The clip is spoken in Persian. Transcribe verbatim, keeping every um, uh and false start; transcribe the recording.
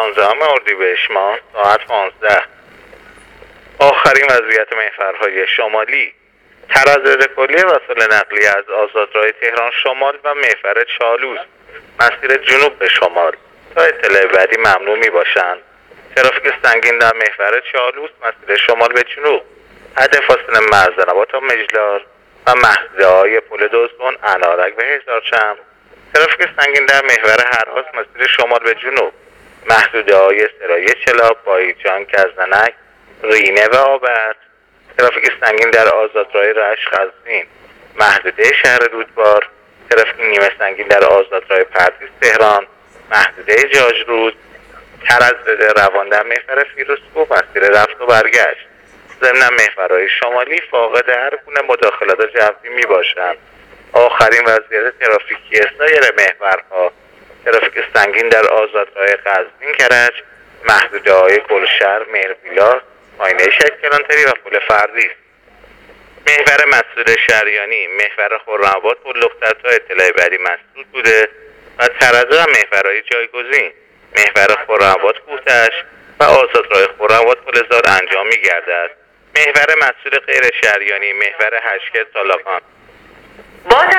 شانزدهم اردیبهشت ماه ساعت پانزده. آخرین وضعیت محورهای شمالی: تراز کلی وسایل نقلیه از آزادراه تهران شمال و محور چالوس مسیر جنوب به شمال تا اطلاع بعدی ممنوع می باشند. ترافیک سنگین در محور چالوس مسیر شمال به جنوب حد فاصله مرزنبات تا مجلار و محدوده های پل دوزبان، انارک و هزارچند. ترافیک سنگین در محور هرهاز مسیر شمال به جنوب محدوده های سرایه چلاب، بایجان، گزنک، رینه و آبد. ترافیک سنگین در آزادراه رشت قزوین محدوده شهر رودبار. ترافیک نیمه سنگین در آزادراه پردیس تهران محدوده جاجرود. ترازده روان در محور فیروزکوه مسیر رفت و برگشت. ضمن محورهای شمالی فاقد هر گونه مداخلات جوی می باشند. آخرین وضعیت ترافیکی سایر محورها: ترافیک سنگین در آزادراه قزوین کرج محدوده های گلشهر، مهربیلا، آینه شک کلانتری و پل فردیس. محور مسعود شریانی محور خرم‌آباد بلوختر تا اطلاع بعدی مسدود بوده و ترازه و محورهای جایگزین محور خرم‌آباد کوتش و آزادراه خرم‌آباد پلزار انجام می گردد. محور مسعود غیر شریانی محور هشکل سالاکان